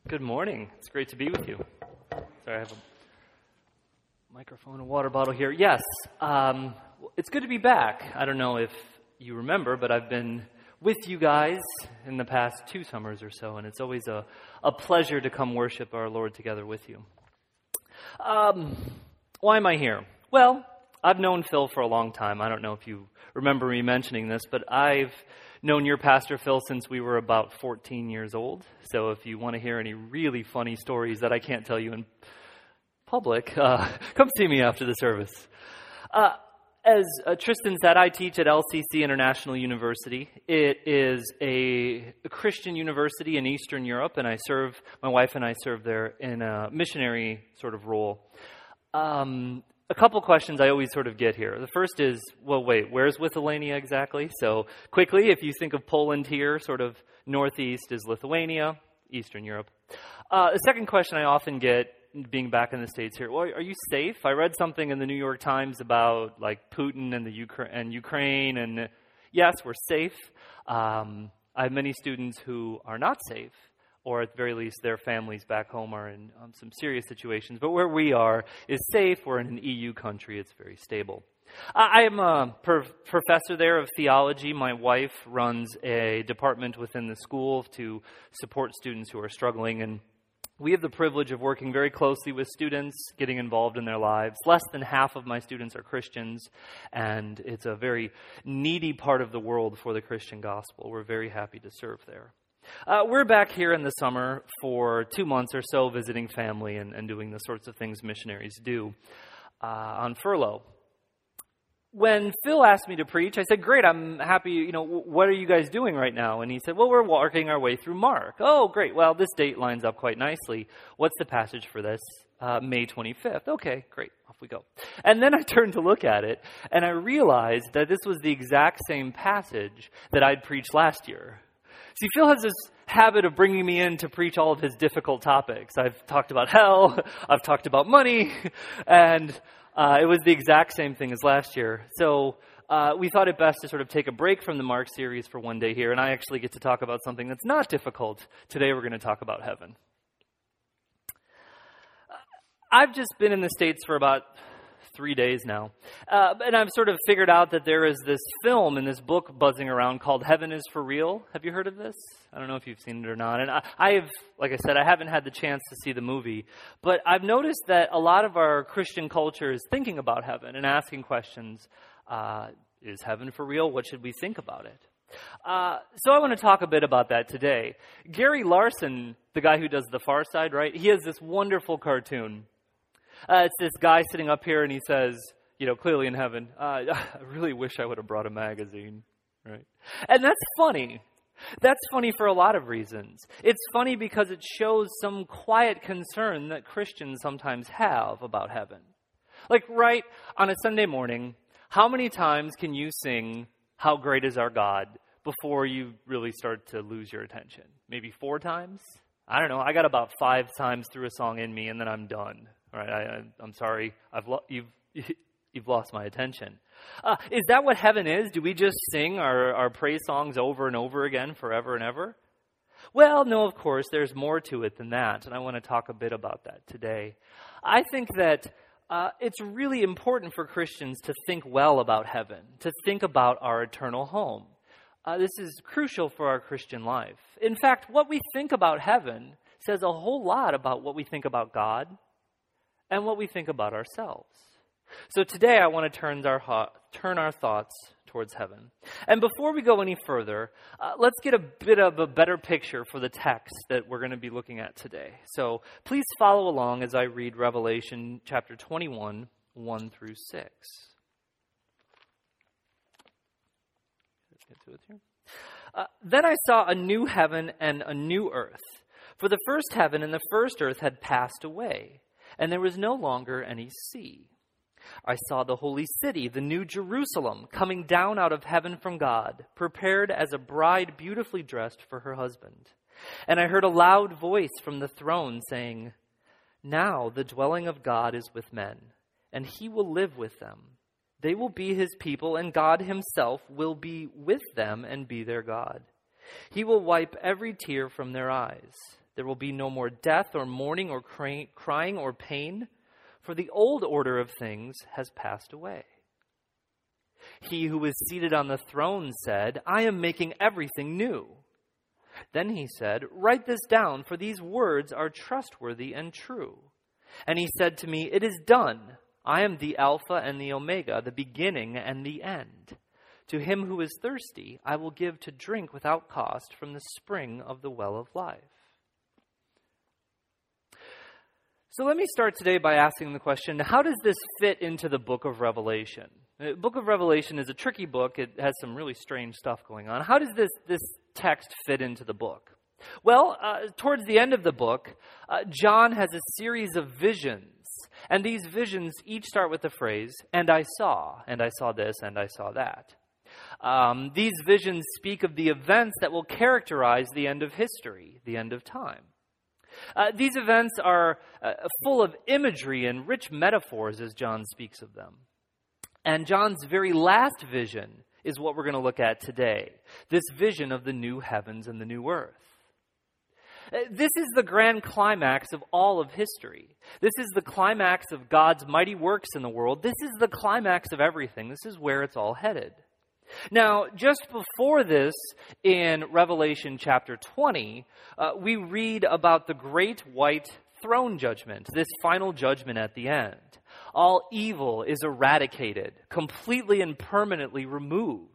Good morning. It's great to be with you. Sorry, I have a microphone and water bottle here. Yes, it's good to be back. I don't know if you remember, but I've been with you guys in the past 2 summers or so, and it's always a pleasure to come worship our Lord together with you. Why am I here? Well, I've known Phil for a long time. I don't know if you remember me mentioning this, but I've known your pastor, Phil, since we were about 14 years old. So if you want to hear any really funny stories that I can't tell you in public, come see me after the service. As Tristan said, I teach at LCC International University. It is a Christian university in Eastern Europe, and my wife and I serve there in a missionary sort of role. A couple questions I always sort of get here. The first is, well, wait, where's Lithuania exactly? So quickly, if you think of Poland here, sort of northeast is Lithuania, Eastern Europe. The second question I often get, being back in the States here, well, are you safe? I read something in the New York Times about like Putin and Ukraine, and yes, we're safe. I have many students who are not safe, or at the very least, their families back home are in some serious situations. But where we are is safe. We're in an EU country. It's very stable. I am a professor there of theology. My wife runs a department within the school to support students who are struggling, and we have the privilege of working very closely with students, getting involved in their lives. Less than half of my students are Christians, and it's a very needy part of the world for the Christian gospel. We're very happy to serve there. We're back here in the summer for 2 months or so visiting family and doing the sorts of things missionaries do on furlough. When Phil asked me to preach, I said, great, I'm happy, what are you guys doing right now? And he said, well, we're working our way through Mark. Oh, great, well, this date lines up quite nicely. What's the passage for this? May 25th. Okay, great, off we go. And then I turned to look at it, and I realized that this was the exact same passage that I'd preached last year. See, Phil has this habit of bringing me in to preach all of his difficult topics. I've talked about hell, I've talked about money, and it was the exact same thing as last year. So we thought it best to sort of take a break from the Mark series for one day here, and I actually get to talk about something that's not difficult. Today we're going to talk about heaven. I've just been in the States for about 3 days now. And I've sort of figured out that there is this film and this book buzzing around called Heaven is for Real. Have you heard of this? I don't know if you've seen it or not. And I have, like I said, I haven't had the chance to see the movie. But I've noticed that a lot of our Christian culture is thinking about heaven and asking questions. Is heaven for real? What should we think about it? So I want to talk a bit about that today. Gary Larson, the guy who does The Far Side, right? He has this wonderful cartoon. It's this guy sitting up here and he says, clearly in heaven, I really wish I would have brought a magazine, right? And that's funny. That's funny for a lot of reasons. It's funny because it shows some quiet concern that Christians sometimes have about heaven. Like, right on a Sunday morning, how many times can you sing, "How Great Is Our God," before you really start to lose your attention? Maybe 4 times? I don't know. I got about 5 times through a song in me, and then I'm done. All right, I'm sorry. You've lost my attention. Is that what heaven is? Do we just sing our praise songs over and over again forever and ever? Well, no, of course, there's more to it than that, and I want to talk a bit about that today. I think that it's really important for Christians to think well about heaven, to think about our eternal home. This is crucial for our Christian life. In fact, what we think about heaven says a whole lot about what we think about God and what we think about ourselves. So today I want to turn our thoughts towards heaven. And before we go any further, let's get a bit of a better picture for the text that we're going to be looking at today. So please follow along as I read Revelation chapter 21, 1 through 6. Let's get to it here. Then I saw a new heaven and a new earth. For the first heaven and the first earth had passed away, and there was no longer any sea. I saw the holy city, the new Jerusalem, coming down out of heaven from God, prepared as a bride beautifully dressed for her husband. And I heard a loud voice from the throne saying, "Now the dwelling of God is with men, and he will live with them. They will be his people, and God himself will be with them and be their God. He will wipe every tear from their eyes. There will be no more death or mourning or crying or pain, for the old order of things has passed away. He who was seated on the throne said, I am making everything new. Then he said, write this down, for these words are trustworthy and true. And he said to me, it is done. I am the Alpha and the Omega, the beginning and the end. To him who is thirsty, I will give to drink without cost from the spring of the well of life. So let me start today by asking the question, how does this fit into the book of Revelation? The book of Revelation is a tricky book. It has some really strange stuff going on. How does this text fit into the book? Well, towards the end of the book, John has a series of visions. And these visions each start with the phrase, and I saw this, and I saw that. These visions speak of the events that will characterize the end of history, the end of time. These events are full of imagery and rich metaphors as John speaks of them. And John's very last vision is what we're going to look at today, this vision of the new heavens and the new earth. This is the grand climax of all of history. This is the climax of God's mighty works in the world. This is the climax of everything. This is where it's all headed. Now, just before this, in Revelation chapter 20, we read about the great white throne judgment, this final judgment at the end. All evil is eradicated, completely and permanently removed.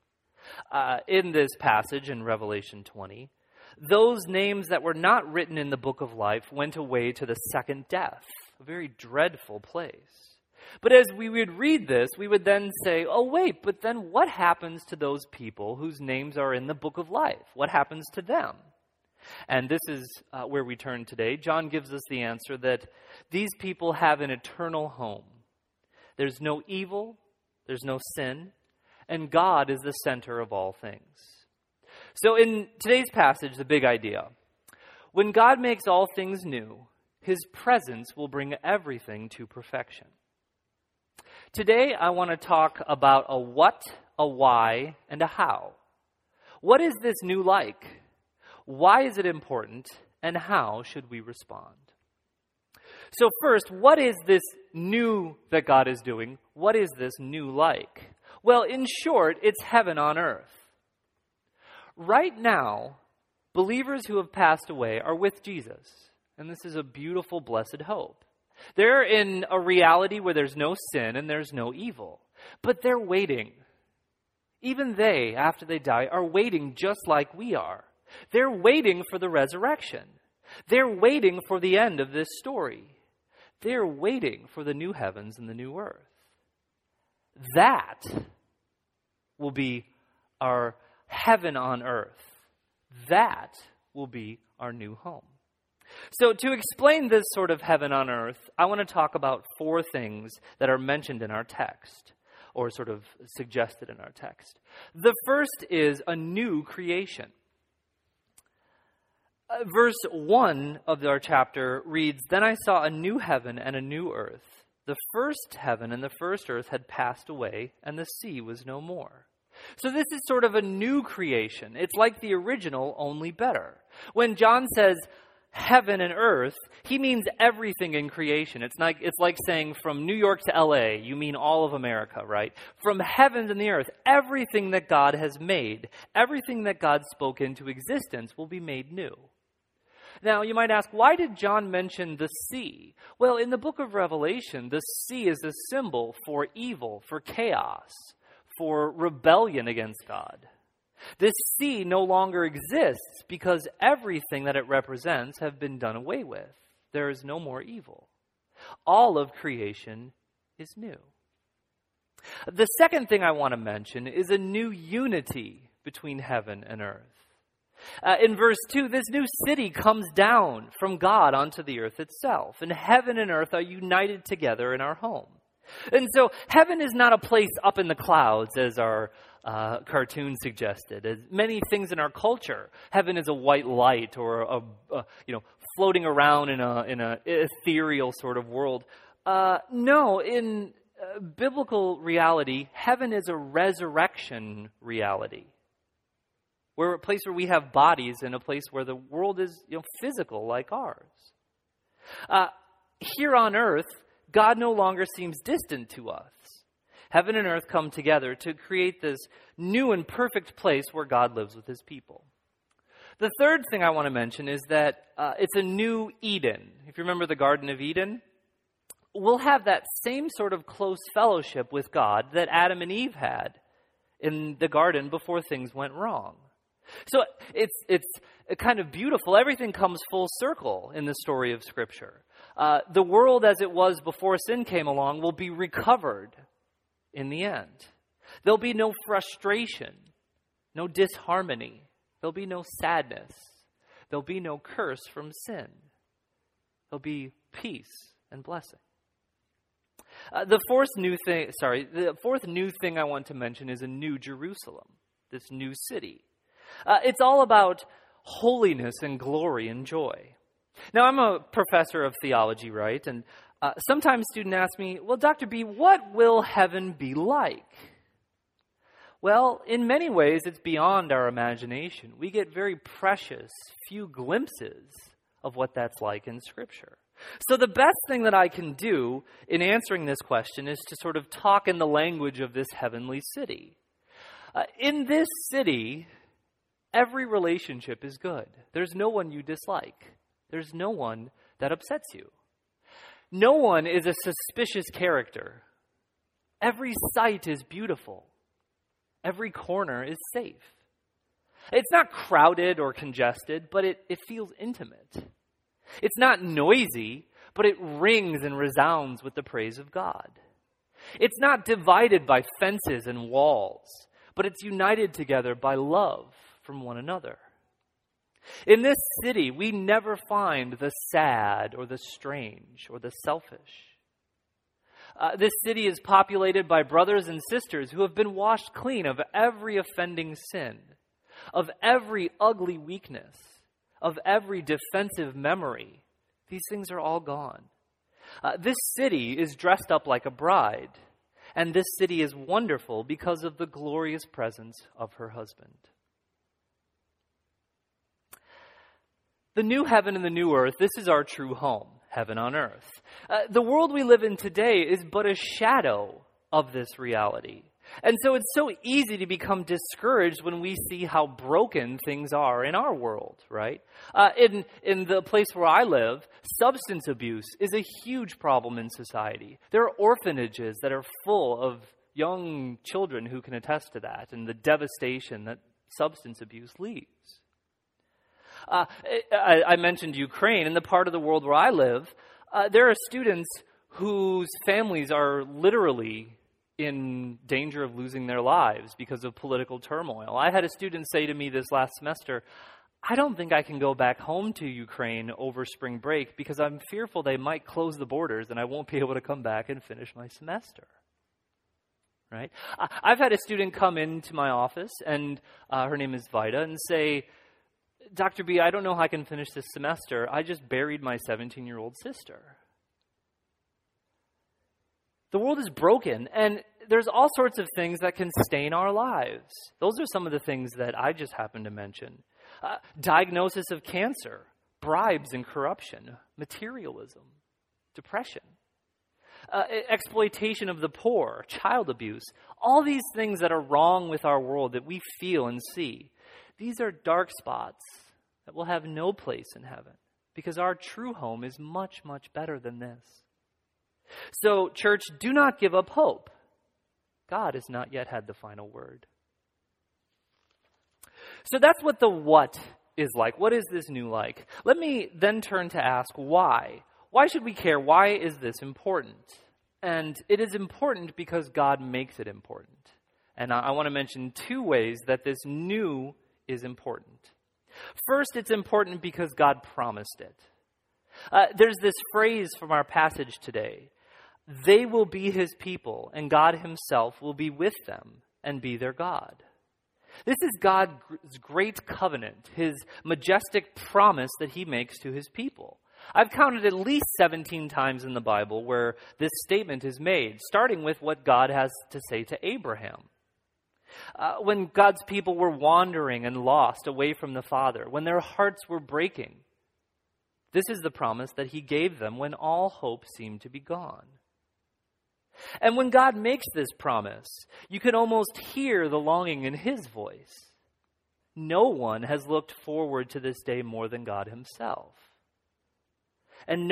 In this passage in Revelation 20, those names that were not written in the book of life went away to the second death, a very dreadful place. But as we would read this, we would then say, oh wait, but then what happens to those people whose names are in the book of life? What happens to them? And this is where we turn today. John gives us the answer that these people have an eternal home. There's no evil, there's no sin, and God is the center of all things. So in today's passage, the big idea, when God makes all things new, his presence will bring everything to perfection. Today, I want to talk about a what, a why, and a how. What is this new like? Why is it important? And how should we respond? So first, what is this new that God is doing? What is this new like? Well, in short, it's heaven on earth. Right now, believers who have passed away are with Jesus. And this is a beautiful, blessed hope. They're in a reality where there's no sin and there's no evil. But they're waiting. Even they, after they die, are waiting just like we are. They're waiting for the resurrection. They're waiting for the end of this story. They're waiting for the new heavens and the new earth. That will be our heaven on earth. That will be our new home. So to explain this sort of heaven on earth, I want to talk about four things that are mentioned in our text, or sort of suggested in our text. The first is a new creation. Verse 1 of our chapter reads, Then I saw a new heaven and a new earth. The first heaven and the first earth had passed away, and the sea was no more. So this is sort of a new creation. It's like the original, only better. When John says heaven and earth, he means everything in creation. It's like saying from New York to LA, you mean all of America, right? From heavens and the earth, everything that God has made, everything that God spoke into existence will be made new. Now, you might ask, why did John mention the sea? Well, in the book of Revelation, the sea is a symbol for evil, for chaos, for rebellion against God. This sea no longer exists because everything that it represents have been done away with. There is no more evil. All of creation is new. The second thing I want to mention is a new unity between heaven and earth. In verse 2, this new city comes down from God onto the earth itself, and heaven and earth are united together in our home. And so heaven is not a place up in the clouds, as our cartoon suggested. As many things in our culture, heaven is a white light or floating around in a ethereal sort of world. No, in biblical reality, heaven is a resurrection reality. We're a place where we have bodies and a place where the world is physical like ours. Here on earth, God no longer seems distant to us. Heaven and earth come together to create this new and perfect place where God lives with his people. The third thing I want to mention is that it's a new Eden. If you remember the Garden of Eden, we'll have that same sort of close fellowship with God that Adam and Eve had in the garden before things went wrong. So it's kind of beautiful. Everything comes full circle in the story of Scripture. The world as it was before sin came along will be recovered in the end. There'll be no frustration, no disharmony. There'll be no sadness. There'll be no curse from sin. There'll be peace and blessing. The fourth new thing I want to mention is a new Jerusalem, this new city. It's all about holiness and glory and joy. Now, I'm a professor of theology, right? And sometimes students ask me, well, Dr. B, what will heaven be like? Well, in many ways, it's beyond our imagination. We get very precious few glimpses of what that's like in Scripture. So the best thing that I can do in answering this question is to sort of talk in the language of this heavenly city. In this city, every relationship is good. There's no one you dislike. There's no one that upsets you. No one is a suspicious character. Every sight is beautiful. Every corner is safe. It's not crowded or congested, but it feels intimate. It's not noisy, but it rings and resounds with the praise of God. It's not divided by fences and walls, but it's united together by love from one another. In this city, we never find the sad or the strange or the selfish. This city is populated by brothers and sisters who have been washed clean of every offending sin, of every ugly weakness, of every defensive memory. These things are all gone. This city is dressed up like a bride, and this city is wonderful because of the glorious presence of her husband. The new heaven and the new earth, this is our true home, heaven on earth. The world we live in today is but a shadow of this reality. And so it's so easy to become discouraged when we see how broken things are in our world, right? In the place where I live, substance abuse is a huge problem in society. There are orphanages that are full of young children who can attest to that and the devastation that substance abuse leaves. I mentioned Ukraine. In the part of the world where I live, there are students whose families are literally in danger of losing their lives because of political turmoil. I had a student say to me this last semester, I don't think I can go back home to Ukraine over spring break because I'm fearful they might close the borders and I won't be able to come back and finish my semester. Right? I've had a student come into my office, and her name is Vida, and say, Dr. B, I don't know how I can finish this semester. I just buried my 17-year-old sister. The world is broken, and there's all sorts of things that can stain our lives. Those are some of the things that I just happened to mention. Diagnosis of cancer, bribes and corruption, materialism, depression, exploitation of the poor, child abuse, all these things that are wrong with our world that we feel and see. These are dark spots that will have no place in heaven because our true home is much, much better than this. So, church, do not give up hope. God has not yet had the final word. So that's what the what is like. What is this new like? Let me then turn to ask why. Why should we care? Why is this important? And it is important because God makes it important. And I want to mention two ways that this new is important. First, it's important because God promised it. There's this phrase from our passage today. They will be his people, and God himself will be with them and be their God. This is God's great covenant, his majestic promise that he makes to his people. I've counted at least 17 times in the Bible where this statement is made, starting with what God has to say to Abraham. When God's people were wandering and lost away from the Father, when their hearts were breaking. This is the promise that he gave them when all hope seemed to be gone. And when God makes this promise, you can almost hear the longing in his voice. No one has looked forward to this day more than God himself. And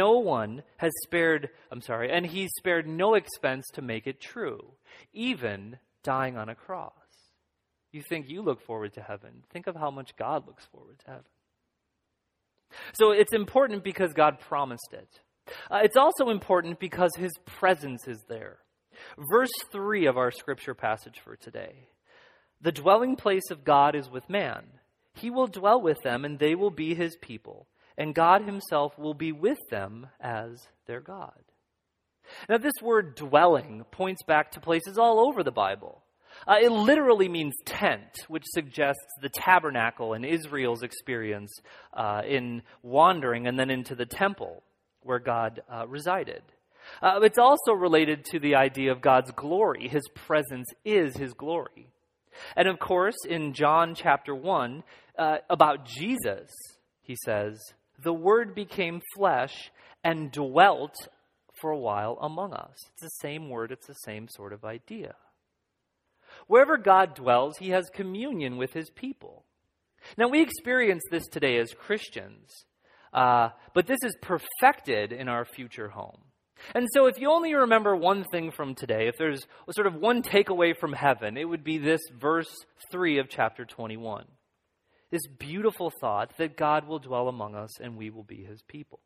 he spared no expense to make it true, even dying on a cross. You think you look forward to heaven. Think of how much God looks forward to heaven. So it's important because God promised it. It's also important because his presence is there. Verse 3 of our scripture passage for today. The dwelling place of God is with man. He will dwell with them, and they will be his people. And God himself will be with them as their God. Now, this word dwelling points back to places all over the Bible. It literally means tent, which suggests the tabernacle and Israel's experience in wandering and then into the temple where God resided. It's also related to the idea of God's glory. His presence is his glory. And of course, in John chapter 1, about Jesus, he says, the Word became flesh and dwelt for a while among us. It's the same word, it's the same sort of idea. Wherever God dwells, he has communion with his people. Now, we experience this today as Christians, but this is perfected in our future home. And so if you only remember one thing from today, if there's sort of one takeaway from heaven, it would be this verse 3 of chapter 21. This beautiful thought that God will dwell among us and we will be his people.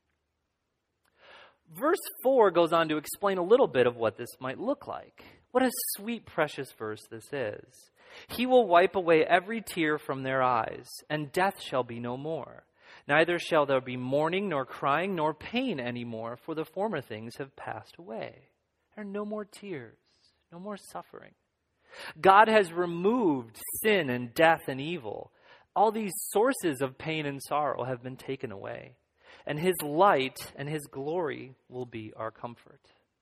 Verse 4 goes on to explain a little bit of what this might look like. What a sweet, precious verse this is. He will wipe away every tear from their eyes, and death shall be no more. Neither shall there be mourning, nor crying, nor pain anymore, for the former things have passed away. There are no more tears, no more suffering. God has removed sin and death and evil. All these sources of pain and sorrow have been taken away. And his light and his glory will be our comfort.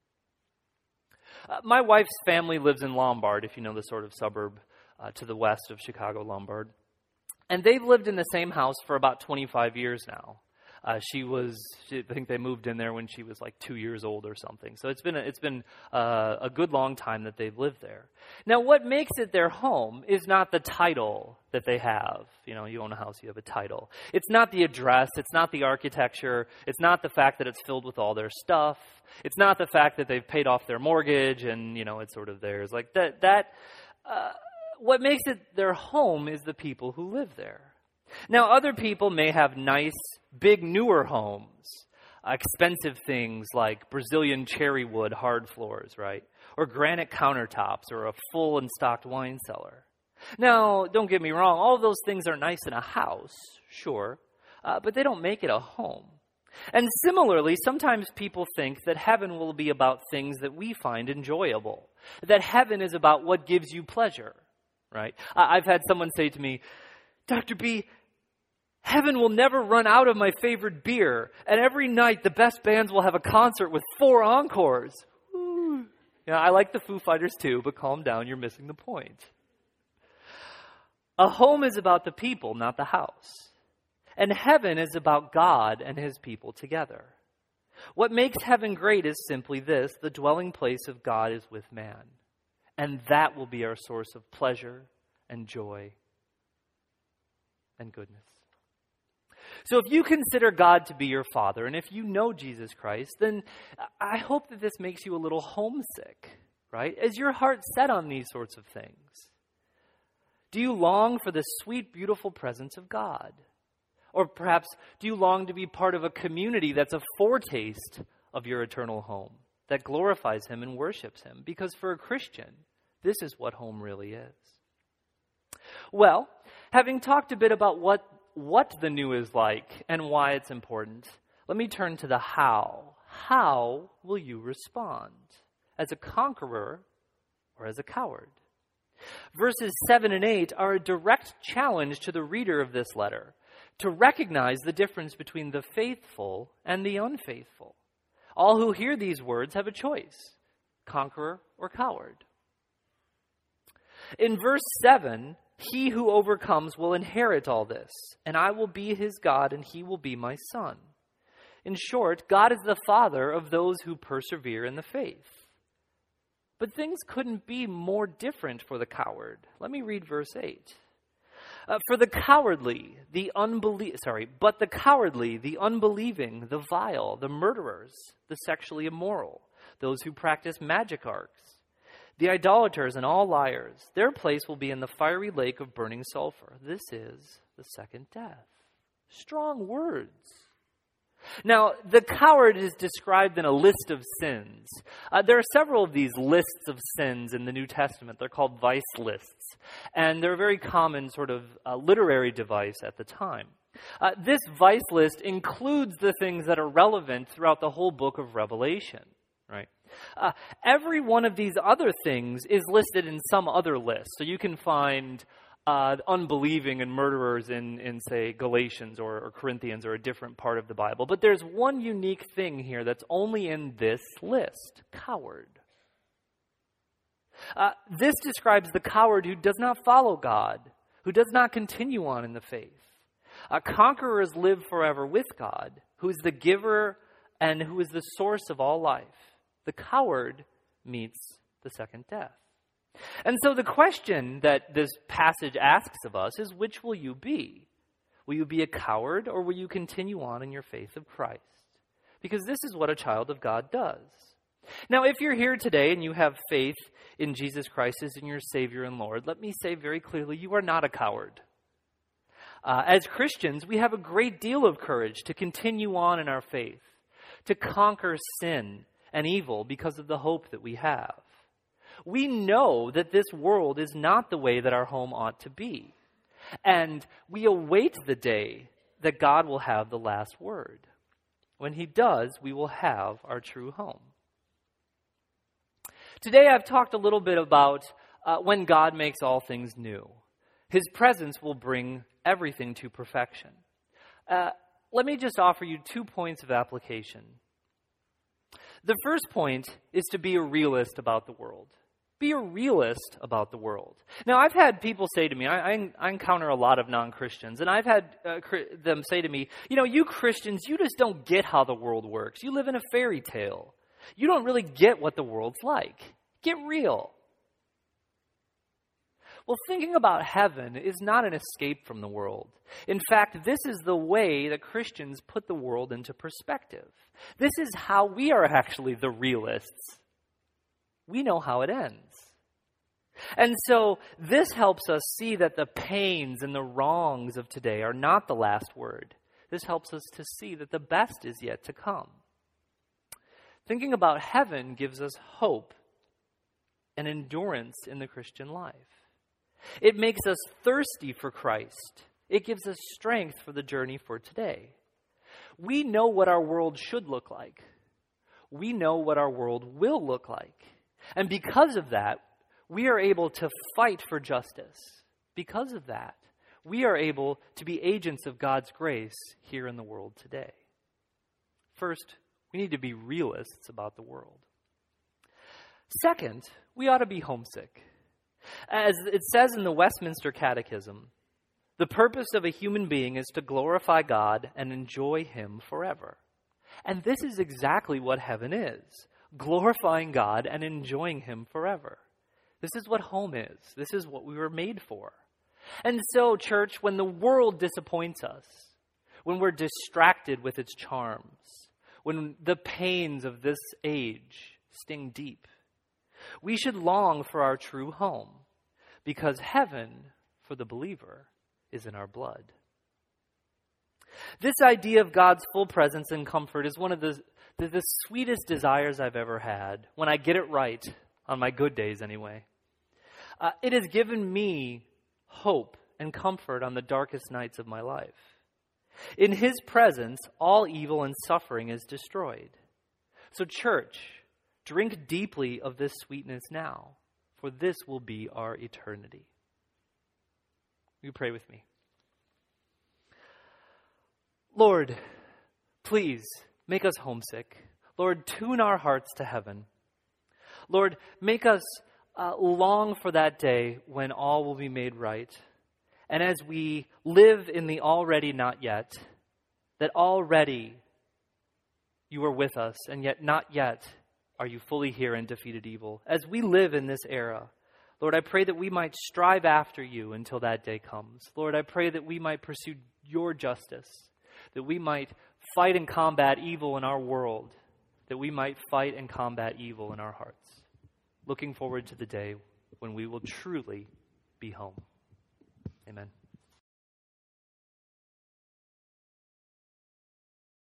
My wife's family lives in Lombard, if you know the sort of suburb to the west of Chicago, Lombard. And they've lived in the same house for about 25 years now. I think they moved in there when she was like 2 years old or something. So it's been a good long time that they've lived there. Now, what makes it their home is not the title that they have. You know, you own a house, you have a title. It's not the address. It's not the architecture. It's not the fact that it's filled with all their stuff. It's not the fact that they've paid off their mortgage and, you know, it's sort of theirs. Like what makes it their home is the people who live there. Now, other people may have nice, big, newer homes, expensive things like Brazilian cherry wood hard floors, right? Or granite countertops or a full and stocked wine cellar. Now, don't get me wrong, all of those things are nice in a house, sure, but they don't make it a home. And similarly, sometimes people think that heaven will be about things that we find enjoyable, that heaven is about what gives you pleasure, right? I've had someone say to me, Dr. B, heaven will never run out of my favorite beer, and every night the best bands will have a concert with 4 encores. Ooh. Yeah, I like the Foo Fighters too, but calm down, you're missing the point. A home is about the people, not the house. And heaven is about God and his people together. What makes heaven great is simply this: the dwelling place of God is with man. And that will be our source of pleasure and joy and goodness. So if you consider God to be your Father, and if you know Jesus Christ, then I hope that this makes you a little homesick, right? Is your heart set on these sorts of things? Do you long for the sweet, beautiful presence of God? Or perhaps, do you long to be part of a community that's a foretaste of your eternal home, that glorifies him and worships him? Because for a Christian, this is what home really is. Well, having talked a bit about what the new is like and why it's important, let me turn to the how. How will you respond? As a conqueror or as a coward? Verses 7 and 8 are a direct challenge to the reader of this letter to recognize the difference between the faithful and the unfaithful. All who hear these words have a choice: conqueror or coward. In verse 7, he who overcomes will inherit all this, and I will be his God, and he will be my son. In short, God is the Father of those who persevere in the faith. But things couldn't be more different for the coward. Let me read verse 8. But the cowardly, the unbelieving, the vile, the murderers, the sexually immoral, those who practice magic arts, the idolaters and all liars, their place will be in the fiery lake of burning sulfur. This is the second death. Strong words. Now, the coward is described in a list of sins. There are several of these lists of sins in the New Testament. They're called vice lists. And they're a very common sort of literary device at the time. This vice list includes the things that are relevant throughout the whole book of Revelation, right? Every one of these other things is listed in some other list. So you can find unbelieving and murderers in, say, Galatians or Corinthians or a different part of the Bible. But there's one unique thing here that's only in this list: coward. This describes the coward who does not follow God, who does not continue on in the faith. Conquerors live forever with God, who is the giver and who is the source of all life. The coward meets the second death. And so the question that this passage asks of us is, which will you be? Will you be a coward, or will you continue on in your faith of Christ? Because this is what a child of God does. Now, if you're here today and you have faith in Jesus Christ as in your Savior and Lord, let me say very clearly, you are not a coward. As Christians, we have a great deal of courage to continue on in our faith, to conquer sin and evil because of the hope that we have. We know that this world is not the way that our home ought to be. And we await the day that God will have the last word. When he does, we will have our true home. Today I've talked a little bit about when God makes all things new. His presence will bring everything to perfection. Let me just offer you 2 points of application. The first point is to be a realist about the world. Be a realist about the world. Now, I've had people say to me, I encounter a lot of non-Christians, and I've had them say to me, you Christians, you just don't get how the world works. You live in a fairy tale. You don't really get what the world's like. Get real. Well, thinking about heaven is not an escape from the world. In fact, this is the way that Christians put the world into perspective. This is how we are actually the realists. We know how it ends. And so this helps us see that the pains and the wrongs of today are not the last word. This helps us to see that the best is yet to come. Thinking about heaven gives us hope and endurance in the Christian life. It makes us thirsty for Christ. It gives us strength for the journey for today. We know what our world should look like. We know what our world will look like. And because of that, we are able to fight for justice. Because of that, we are able to be agents of God's grace here in the world today. First, we need to be realists about the world. Second, we ought to be homesick. As it says in the Westminster Catechism, the purpose of a human being is to glorify God and enjoy him forever. And this is exactly what heaven is. Glorifying God and enjoying him forever. This is what home is. This is what we were made for. And so, church, when the world disappoints us, when we're distracted with its charms, when the pains of this age sting deep, we should long for our true home, because heaven, for the believer, is in our blood. This idea of God's full presence and comfort is one of the sweetest desires I've ever had, when I get it right, on my good days anyway. It has given me hope and comfort on the darkest nights of my life. In his presence, all evil and suffering is destroyed. So church, drink deeply of this sweetness now, for this will be our eternity. Will you pray with me? Lord, please make us homesick. Lord, tune our hearts to heaven. Lord, make us long for that day when all will be made right. And as we live in the already not yet, that already you are with us, and yet not yet are you fully here and defeated evil. As we live in this era, Lord, I pray that we might strive after you until that day comes. Lord, I pray that we might pursue your justice, that we might fight and combat evil in our world, that we might fight and combat evil in our hearts. Looking forward to the day when we will truly be home. Amen.